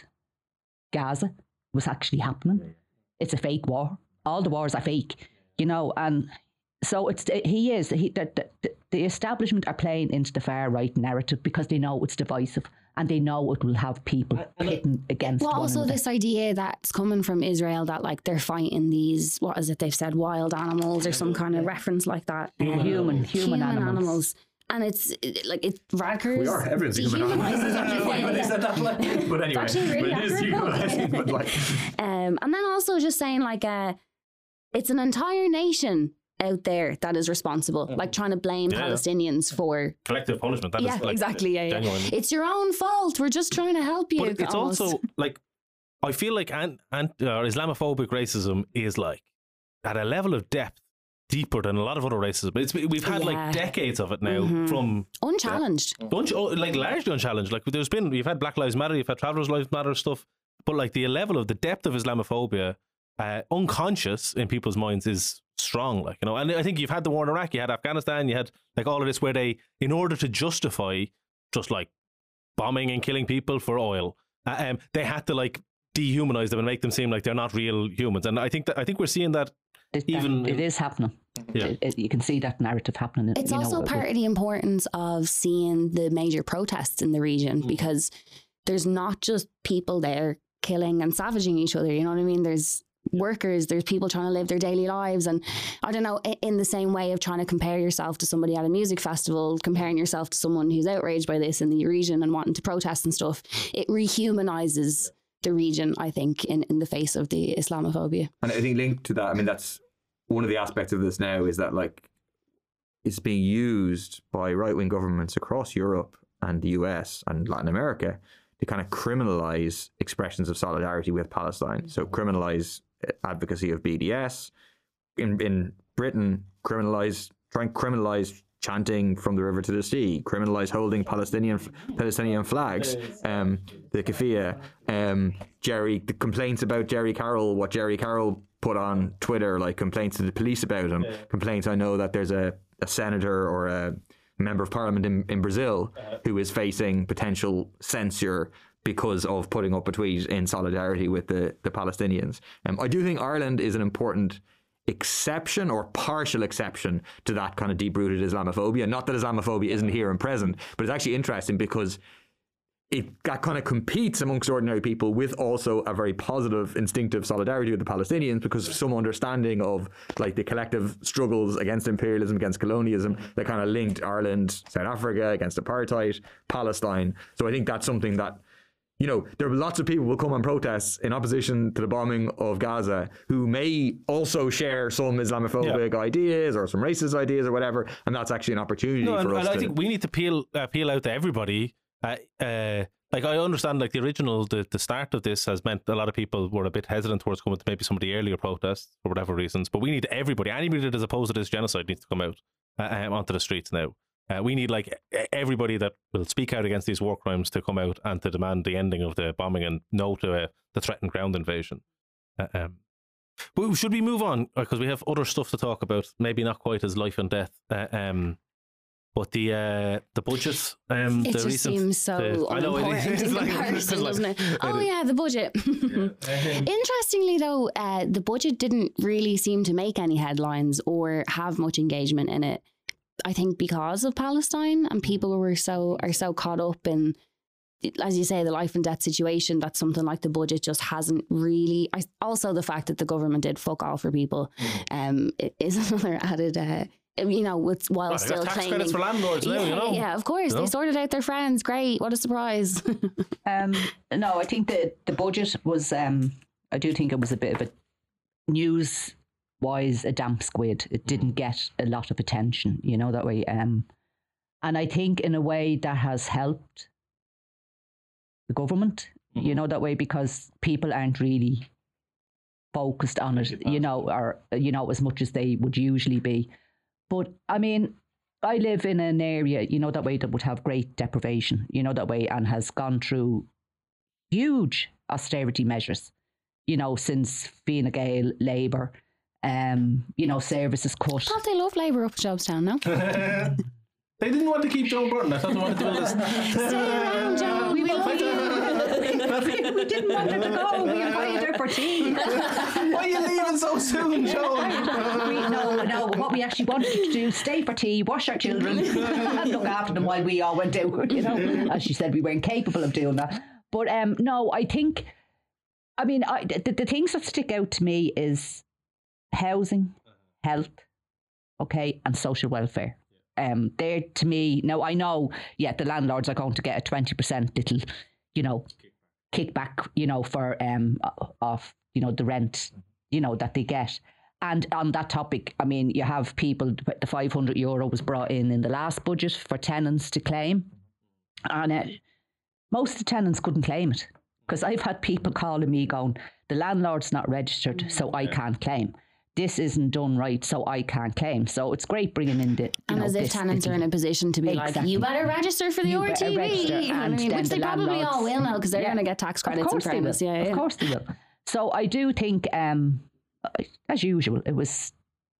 Gaza was actually happening. It's a fake war. All the wars are fake, you know, and. So it's he is he the, the, the establishment are playing into the far right narrative because they know it's divisive and they know it will have people pitting against well, one also another. This idea that's coming from Israel that like they're fighting these, what is it they've said, wild animals or some kind of reference like that. Human, um, human, human animals. animals. And it's it, like it's Varadkar's. We are everyone's human animals. But anyway, really but it is humanizing. But like, um, and then also just saying like, uh, it's an entire nation out there that is responsible, mm-hmm. like trying to blame yeah. Palestinians for collective punishment. That yeah, is like exactly. Yeah, yeah. It's your own fault. We're just trying to help you. But it's almost. Also like I feel like ant, ant, uh, Islamophobic racism is like at a level of depth deeper than a lot of other racism. It's we've had yeah. like decades of it now mm-hmm. from unchallenged, yeah, un- oh, like largely unchallenged. Like there's been you've had Black Lives Matter, you've had Travelers Lives Matter stuff, but like the level of the depth of Islamophobia, uh, unconscious in people's minds is strong, like, you know. And I think you've had the war in Iraq, you had Afghanistan, you had like all of this where they, in order to justify just like bombing and killing people for oil, uh, um, they had to like dehumanize them and make them seem like they're not real humans. And I think that I think we're seeing that it, even it is happening. Yeah, it, it, you can see that narrative happening. It's you also know, part of the importance of seeing the major protests in the region, mm. because there's not just people there killing and savaging each other. You know what I mean? There's workers, there's people trying to live their daily lives, and I don't know, in the same way of trying to compare yourself to somebody at a music festival, comparing yourself to someone who's outraged by this in the region and wanting to protest and stuff, it rehumanizes the region, I think, in, in the face of the Islamophobia. And I think linked to that, I mean, that's one of the aspects of this now, is that like it's being used by right-wing governments across Europe and the U S and Latin America to kind of criminalize expressions of solidarity with Palestine. So criminalize advocacy of B D S. In in Britain, criminalize, try and criminalize chanting from the river to the sea, criminalize holding Palestinian Palestinian flags, um, the keffiyeh, um, Jerry, the complaints about Jerry Carroll, what Jerry Carroll put on Twitter, like complaints to the police about him, complaints. I know that there's a, a senator or a member of parliament in, in Brazil who is facing potential censure because of putting up a tweet in solidarity with the, the Palestinians. Um, I do think Ireland is an important exception or partial exception to that kind of deep-rooted Islamophobia. Not that Islamophobia isn't here and present, but it's actually interesting because it that kind of competes amongst ordinary people with also a very positive instinctive solidarity with the Palestinians because of some understanding of like the collective struggles against imperialism, against colonialism that kind of linked Ireland, South Africa, against apartheid, Palestine. So I think that's something that, you know, there are lots of people who will come on protests in opposition to the bombing of Gaza who may also share some Islamophobic yeah. ideas or some racist ideas or whatever, and that's actually an opportunity no, for and, us and to... I think we need to peel, uh, peel out to everybody. Uh, uh, like, I understand, like, the original, the, the start of this has meant a lot of people were a bit hesitant towards coming to maybe some of the earlier protests for whatever reasons, but we need everybody, anybody that is opposed to this genocide needs to come out uh, um, onto the streets now. Uh, we need like everybody that will speak out against these war crimes to come out and to demand the ending of the bombing and no to uh, the threatened ground invasion. Uh, um, but should we move on? Because we have other stuff to talk about, maybe not quite as life and death. Uh, um, but the uh, the budget, um, it the just recent, seems so the, unimportant I know it is, in like, comparison, like, doesn't it? Oh it yeah, the budget. Interestingly though, uh, the budget didn't really seem to make any headlines or have much engagement in it. I think because of Palestine and people were so are so caught up in, as you say, the life and death situation, that something like the budget just hasn't really. I, also, the fact that the government did fuck all for people um, is another added. Uh, you know, with, while well, still tax claiming credits for landlords now, yeah, you know. Yeah, of course, you they know? sorted out their friends. Great, what a surprise. um, no, I think the the budget was. Um, I do think it was a bit of a news. Wise a damp squid. It didn't get a lot of attention, you know, that way. Um, and I think in a way that has helped the government, mm-hmm. you know, that way, because people aren't really focused on it, you know, or, you know, as much as they would usually be. But I mean, I live in an area, you know, that way that would have great deprivation, you know, that way, and has gone through huge austerity measures, you know, since Fine Gael, Labour. Um, you know, services cut. I thought they love Labour up at Jobstown, no? They didn't want to keep Joe Burton. I thought they wanted to build this. Stay around, Joe. We love you. We didn't want her to go. We invited her for tea. Why are you leaving so soon, Joe? we, no, no. What we actually wanted to do, stay for tea, wash our children, and look after them while we all went out. You know, as she said, we weren't capable of doing that. But um, no, I think, I mean, I, the, the things that stick out to me is housing, health, okay, and social welfare. Um, they're to me, now I know, yeah, the landlords are going to get a twenty percent little, you know, kickback, you know, for, um, of, you know, the rent, you know, that they get. And on that topic, I mean, you have people, the five hundred euro was brought in in the last budget for tenants to claim. And uh, most of the tenants couldn't claim it, because I've had people calling me going, the landlord's not registered, so I can't claim. This isn't done right, so I can't claim. So it's great bringing in the... And know, as if tenants are in a position to be exactly. like, you better register for the you R T B. I mean, which they probably all will now, because they're yeah. going to get tax credits and credits. Yeah, of yeah. course they will. So I do think, um, as usual, it was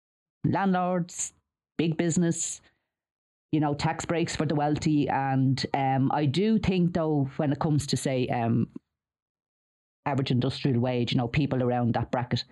landlords, big business, you know, tax breaks for the wealthy. And um, I do think, though, when it comes to, say, um, average industrial wage, you know, people around that bracket,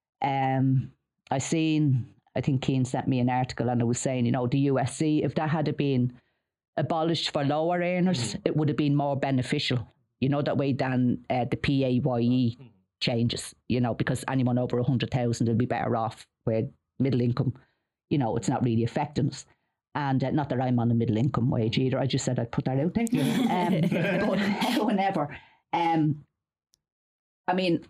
Um, I seen, I think Keane sent me an article and it was saying, you know, the U S C, if that had been abolished for lower earners, it would have been more beneficial, you know, that way than uh, the P A Y E changes, you know, because anyone over one hundred thousand will be better off, where middle income, you know, it's not really affecting us. And uh, not that I'm on the middle income wage either, I just said I'd put that out there. um, but however, um, I mean,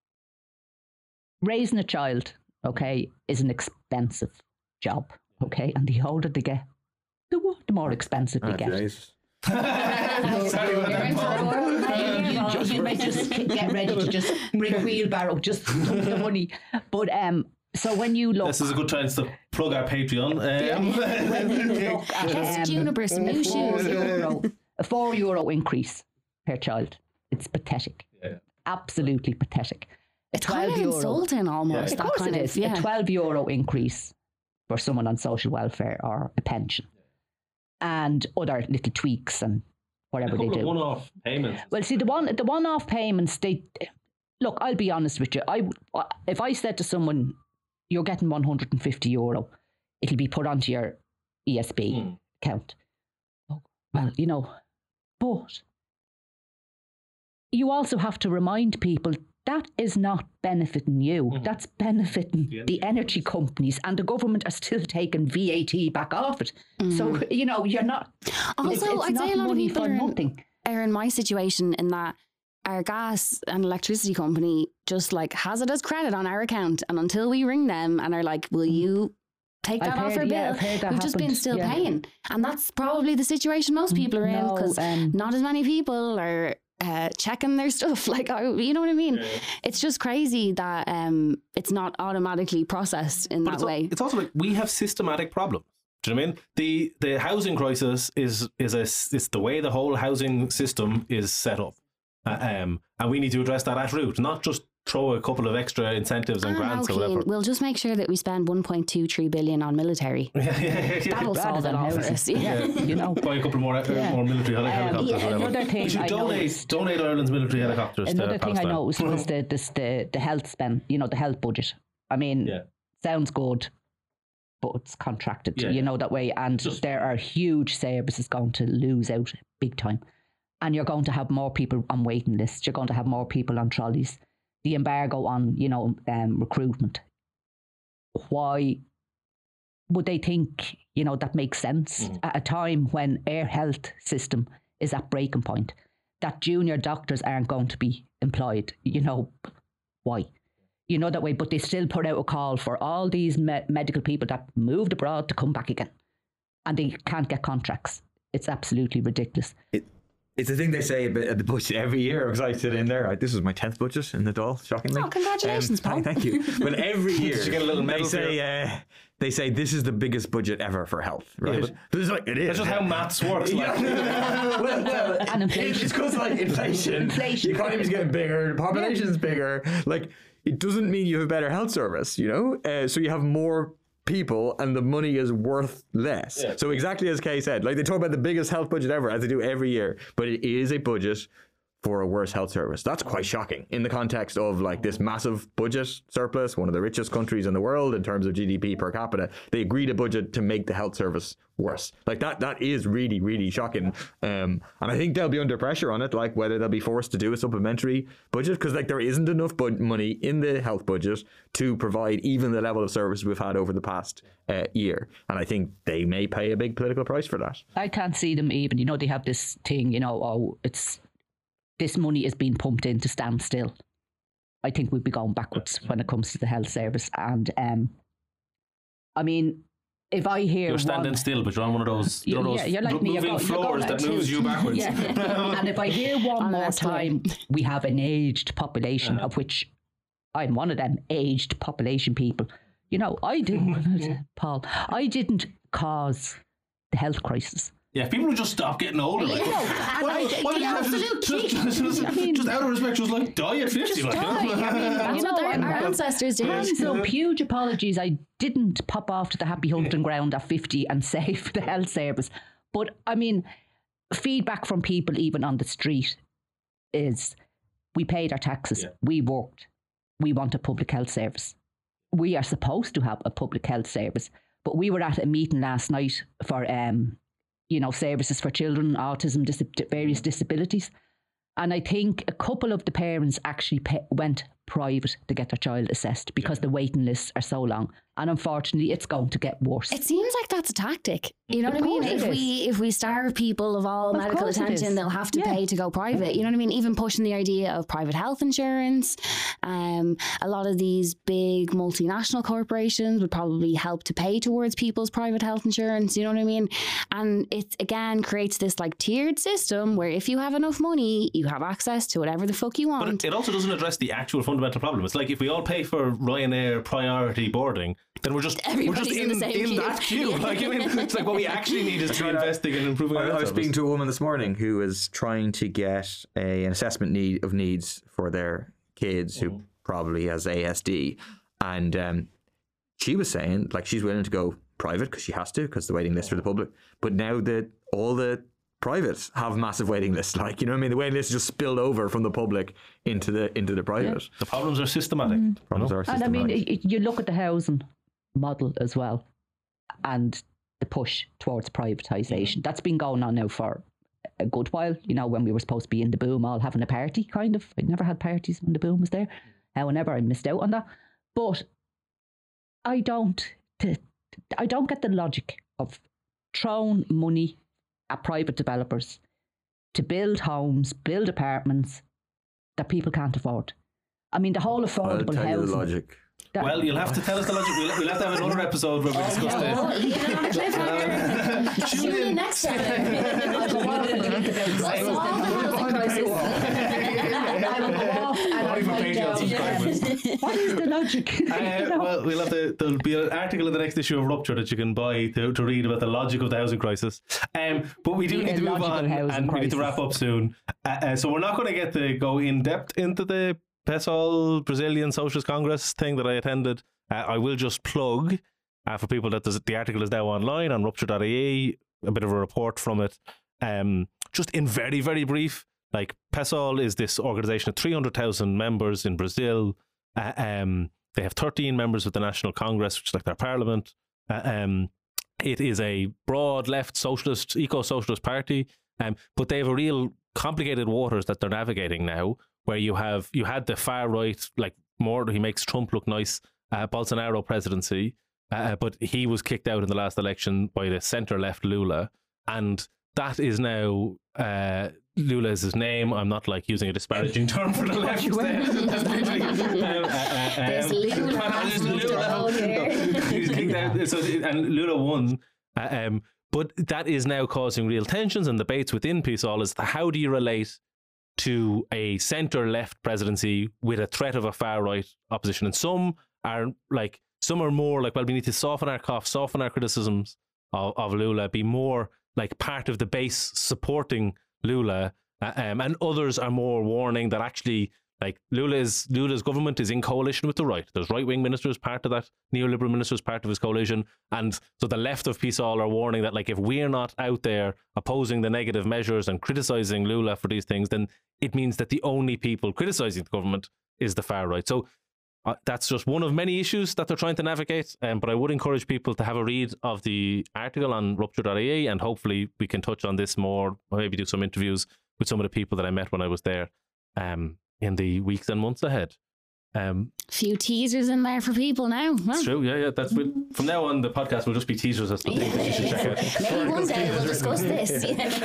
raising a child, okay, is an expensive job, okay, and the older they get, the, the more expensive they oh, get. Geez. Sorry about that. you, just, you might just get ready to just bring a wheelbarrow, just dump the money. But um, so when you look, This is a good chance to plug our Patreon. Um, when you look at Yes, um, Juniper, some new four shoes. euro, a four euro increase per child, it's pathetic. Yeah. Absolutely pathetic. A It's kind of euro. insulting almost. Of That course kind it of, is. yeah. A twelve euro increase for someone on social welfare or a pension, and other little tweaks and whatever a they couple of do. one-off payments. Well, see, the one the one off payments, they look. I'll be honest with you. I if I said to someone, "You're getting one hundred and fifty euro," it'll be put onto your E S B Hmm. account. Oh, well, you know, but you also have to remind people that is not benefiting you. Mhm. That's benefiting The the energy companies, and the government are still taking V A T back off it. So you know, you're not. Also, it's, it's I'd not say a lot of money people for are in, nothing. are in my situation in that our gas and electricity company just like has it as credit on our account, and until we ring them and are like, will you take I've that off heard- our yeah, bill, I've heard that we've just been happened, still yeah. paying. And that's probably the situation most people are in, No, because um, not as many people are uh, checking their stuff. Like, I, you know what I mean? Yeah. It's just crazy that um, it's not automatically processed in But that it's, al- way. it's also like we have systematic problems. Do you know what I mean? The the housing crisis is is a it's the way the whole housing system is set up, uh, um, and we need to address that at root, not just throw a couple of extra incentives and Ah, grants no, or whatever. Cian, we'll just make sure that we spend one point two three billion on military. yeah, yeah, yeah, yeah. That'll solve it all for us. Yeah. you know. Buy a couple more uh, Yeah. more military heli- Um, helicopters. yeah, or whatever. another thing we should I donate noticed- donate Ireland's military helicopters Another to thing I Palestine. noticed was the, this, the the health spend, you know, the health budget. I mean, Yeah. sounds good, but it's contracted, Yeah, you yeah. know, that way. And Just- there are huge services going to lose out big time. And you're going to have more people on waiting lists. You're going to have more people on trolleys. The embargo on, you know, um, recruitment. Why would they think, you know, that makes sense Mm. at a time when our health system is at breaking point? That junior doctors aren't going to be employed, you know, why? You know that way, but they still put out a call for all these me- medical people that moved abroad to come back again, and they can't get contracts. It's absolutely ridiculous. It's the thing they say about the budget every year, because I sit in there. I, this is my tenth budget in the Dáil, shockingly. Oh, congratulations, Um, Paul. Thank you. But every year, Did you get a little they medal for say uh, they say this is the biggest budget ever for health, right? Yeah, but, but it's like it is. That's just how maths works. Like. well, well, And inflation. It's because like inflation, Inflation. the economy's getting bigger, the population's bigger. Like it doesn't mean you have a better health service, you know. Uh, so you have more people, and the money is worth less. Yeah. So exactly as Kay said, like they talk about the biggest health budget ever, as they do every year, but it is a budget for a worse health service. That's quite shocking in the context of like this massive budget surplus, one of the richest countries in the world in terms of G D P per capita. They agreed a budget to make the health service worse. Like that, that is really, really shocking. Um, and I think they'll be under pressure on it, like whether they'll be forced to do a supplementary budget, because like there isn't enough bud- money in the health budget to provide even the level of service we've had over the past uh, year. And I think they may pay a big political price for that. I can't see them even, you know, they have this thing, you know, oh, it's this money is being pumped in to stand still. I think we'd be going backwards when it comes to the health service. And um, I mean, if I hear You're standing one, still, but you're on one of those, you know, yeah, those you're like mo- me, you're moving go- you're floors going that at moves tilt. you backwards. Yeah. And if I hear one more Honestly. time, we have an aged population, Yeah. of which I'm one of them aged population people. You know, I didn't, Paul, I didn't cause the health crisis. Yeah, if people would just stop getting older. Like, You know, why, and why, I- why the do you have to absolute just, just, just, just, I mean- just out of respect, just like die at fifty? Just Like, die. I mean, That's you what know, their, I'm- our ancestors did. Hands up, huge apologies. I didn't pop off to the happy hunting ground at fifty and save the health service. But I mean, feedback from people even on the street is we paid our taxes, Yeah. we worked, we want a public health service. We are supposed to have a public health service. But we were at a meeting last night for, um, you know, services for children, autism, dis- various disabilities. And I think a couple of the parents actually pa- went private to get their child assessed because yeah. the waiting lists are so long. And unfortunately, it's going to get worse. It seems like that's a tactic. You know of what I mean? If is. we if we starve people of all of medical attention, they'll have to yeah. pay to go private. You know what I mean? Even pushing the idea of private health insurance. Um, a lot of these big multinational corporations would probably help to pay towards people's private health insurance. You know what I mean? And it again creates this like tiered system where if you have enough money, you have access to whatever the fuck you want. But it also doesn't address the actual fundamental problem. It's like if we all pay for Ryanair priority boarding, then we're just Everybody's we're just in, in, the same in queue. that queue. Yeah. Like, I mean, it's like what we actually need is to be investing in improving our I, health I was service. speaking to a woman this morning who was trying to get a, an assessment need of needs for their kids who mm. probably has A S D, and um, she was saying like she's willing to go private because she has to because the waiting list for the public. But now that all the privates have massive waiting lists, like, you know what I mean, the waiting list just spilled over from the public into the into the private. Yeah. The problems are systematic. Mm. Problems are systematic. And I mean, it, you look at the housing model as well, and the push towards privatisation. That's been going on now for a good while. You know, when we were supposed to be in the boom all having a party, kind of. I never had parties when the boom was there. However, I missed out on that. But I don't, I don't get the logic of throwing money at private developers to build homes, build apartments that people can't afford. I mean, the whole affordable I'll tell housing. You the logic. That, well, you'll have to tell us the logic. We'll, we'll have to have another episode where we discuss oh, this. Yeah, tune in next time. I'll go off and talk about solve the housing crisis. I will go off and I'll find out. What is the logic? Uh, well, we'll have to. There'll be an article in the next issue of Rupture that you can buy to, to read about the logic of the housing crisis. Um, but we do The need to move on, and crisis. we need to wrap up soon. Uh, uh, so we're not going to get to go in depth into the PSOL Brazilian Socialist Congress thing that I attended. Uh, I will just plug uh, for people that the article is now online on rupture dot I E, a bit of a report from it. Um, just in very, very brief, like PSOL is this organization of three hundred thousand members in Brazil. Uh, um, they have thirteen members of the National Congress, which is like their parliament. Uh, um, it is a broad left socialist, eco-socialist party, um, but they have a real complicated waters that they're navigating now, where you have you had the far right, like more he makes Trump look nice, uh, Bolsonaro presidency, uh, but he was kicked out in the last election by the centre left Lula, and that is now uh, Lula is his name. I'm not like using a disparaging term for the left. That's literally um, uh, uh, There's Lula has moved along here. He's kicked out, so, and Lula won. Uh, um, but that is now causing real tensions and debates within PSOL as to how do you relate to a centre-left presidency with a threat of a far-right opposition. And some are like, some are more like, well, we need to soften our cough, soften our criticisms of, of Lula, be more like part of the base supporting Lula. Uh, um, and others are more warning that actually, like, Lula's, Lula's government is in coalition with the right. There's right-wing ministers, part of that, neoliberal ministers, part of his coalition. And so the left of PSOL are warning that, like, if we're not out there opposing the negative measures and criticising Lula for these things, then it means that the only people criticising the government is the far right. So uh, that's just one of many issues that they're trying to navigate. Um, but I would encourage people to have a read of the article on rupture dot I E, and hopefully we can touch on this more, or maybe do some interviews with some of the people that I met when I was there um, in the weeks and months ahead. Um, few teasers in there for people now. Huh? It's true, yeah, yeah. That's what, from now on, the podcast will just be teasers as to things that you should check out. Maybe one day we'll discuss this.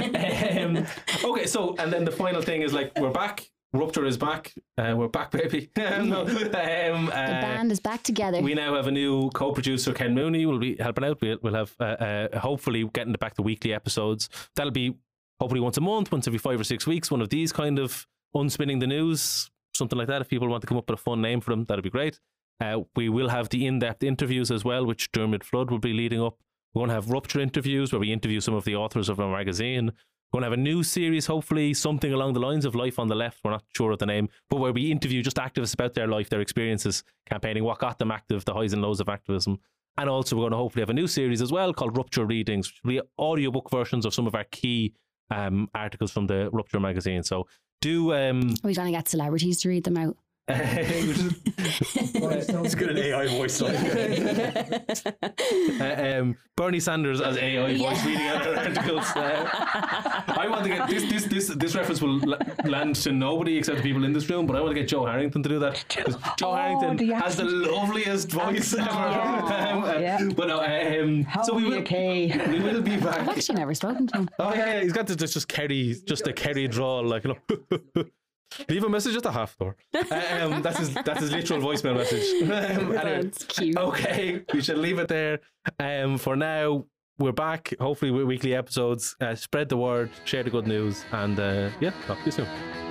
um, okay, so and then the final thing is like we're back. Rupture is back. Uh, we're back, baby. no, um, uh, the band is back together. We now have a new co-producer, Ken Mooney, will be helping out. We'll, we'll have uh, uh, hopefully getting back to weekly episodes. That'll be hopefully once a month, once every five or six weeks. One of these kind of unspinning the news, something like that. If people want to come up with a fun name for them, that'd be great. Uh, we will have the in-depth interviews as well, which Dermot Flood will be leading up. We're going to have Rupture interviews where we interview some of the authors of our magazine. We're going to have a new series, hopefully something along the lines of Life on the Left. We're not sure of the name, but where we interview just activists about their life, their experiences campaigning, what got them active, the highs and lows of activism. And also we're going to hopefully have a new series as well called Rupture Readings, which will be audiobook versions of some of our key um, articles from the Rupture magazine. So do... Um, Are we going to get celebrities to read them out? It's good an A I voice. uh, um, Bernie Sanders as A I voice Yeah. reading out our articles. Uh, I want to get this. This this this reference will la- land to nobody except the people in this room. But I want to get Joe Harrington to do that. 'Cause Joe Oh, Harrington the has the loveliest voice ever. Yeah. Um, uh, Yeah. But no, um, How so we are you, will. Kay? We will be I've back. actually never spoken to him. Oh yeah, yeah, he's got this just Kerry, just a Kerry drawl, like you know. Leave a message at the half door. Um, that's his. That's his literal voicemail message. Um, anyway. That's cute. Okay, we should leave it there. Um, for now, we're back. Hopefully, with weekly episodes. Uh, spread the word, share the good news, and uh, yeah, talk to you soon.